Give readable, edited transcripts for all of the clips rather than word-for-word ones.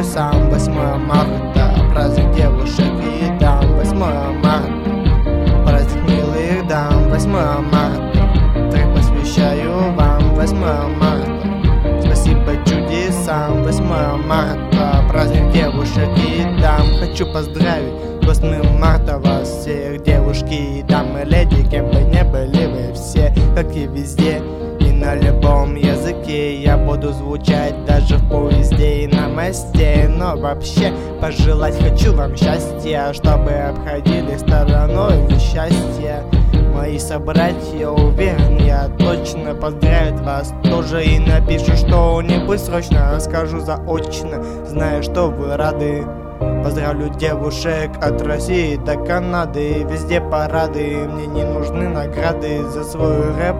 чудесам. 8 марта, праздник девушек и дам. 8 марта, праздник милых дам. 8 марта, трек посвящаю вам. 8 марта, спасибо чудесам. 8 марта, праздник девушек и дам. Хочу поздравить 8 марта вас всех, девушки и дамы, леди, кем бы не были вы все, как и везде. И на любом языке я буду звучать даже в поезде и на мосте. Но вообще пожелать хочу вам счастья, чтобы обходили стороной несчастья. Мои собратья, уверен, я точно поздравят вас тоже и напишу что-нибудь срочно, скажу заочно, зная, что вы рады. Поздравлю девушек от России до Канады, везде парады, мне не нужны награды за свой рэп.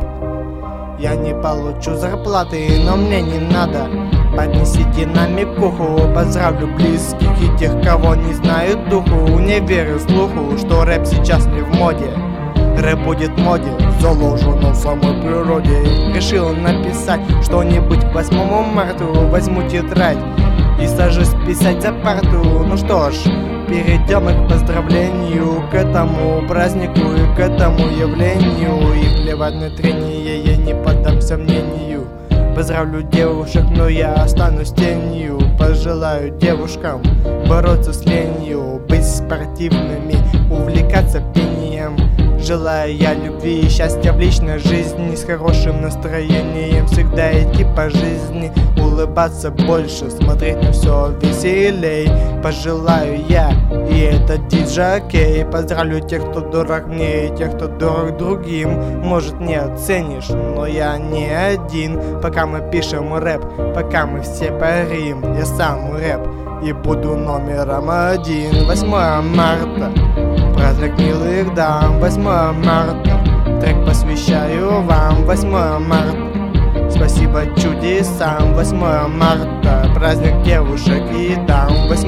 Я не получу зарплаты, но мне не надо. Поднесите намекуху, поздравлю близких и тех, кого не знают духу. Не верю слуху, что рэп сейчас не в моде. Рэп будет в моде, заложено в самой природе. Решил написать что-нибудь к 8 марта, возьму тетрадь и сажусь писать за парту. Ну что ж, перейдем к поздравлению, к этому празднику и к этому явлению. И плевать на трение, я не поддамся мнению. Поздравлю девушек, но я останусь тенью. Пожелаю девушкам бороться с ленью, быть спортивными, увлекаться пением. Желаю я любви и счастья в личной жизни, с хорошим настроением всегда идти по жизни, улыбаться больше, смотреть на все веселей. Пожелаю я, и это диджей. Поздравлю тех, кто дорог мне, и тех, кто дорог другим. Может, не оценишь, но я не один. Пока мы пишем рэп, пока мы все парим, я сам рэп и буду номером 1. 8 марта, праздник милых дам. 8 марта, трек посвящаю вам. 8 марта, спасибо чудесам. 8 марта, праздник девушек и дам. 8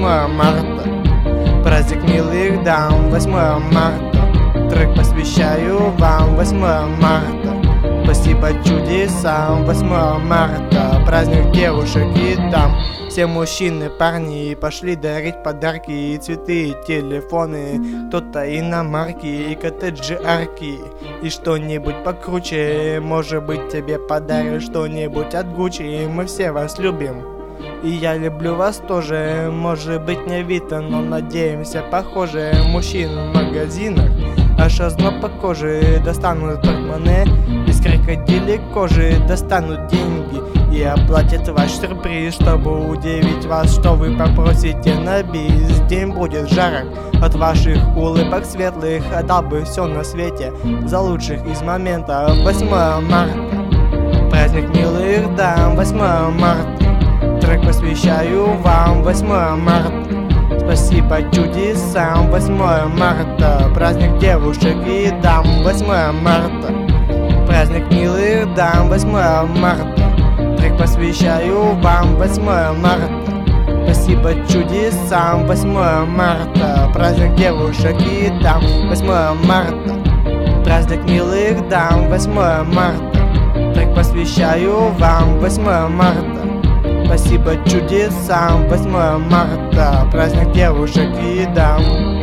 марта, праздник милых дам. 8 марта, трек посвящаю вам. 8 марта, спасибо чудесам. 8 марта, праздник девушек и дам. Все мужчины, парни пошли дарить подарки и цветы, и телефоны, кто-то иномарки и коттеджи арки. И что-нибудь покруче, может быть тебе подарю что-нибудь от Гуччи. Мы все вас любим, и я люблю вас тоже. Может быть не Авито, но надеемся похоже. Мужчин в магазинах аж озноб по коже. Достанут портмоне из крокодилей кожи, достанут деньги и оплатят ваш сюрприз, чтобы удивить вас, что вы попросите на бис. День будет жарок от ваших улыбок светлых, отдал бы все на свете за лучших из моментов. 8 марта, праздник милых дам. 8 марта, трек посвящаю вам. 8 марта, спасибо чудесам. 8 марта, праздник девушек и дам. 8 марта, праздник милых дам. 8 марта, трек посвящаю вам. 8 марта, спасибо чудесам. 8 марта, праздник девушек и дам. 8 марта, праздник милых дам. 8 марта, трек посвящаю вам. 8 марта, спасибо чудесам. 8 марта, праздник девушек и дам.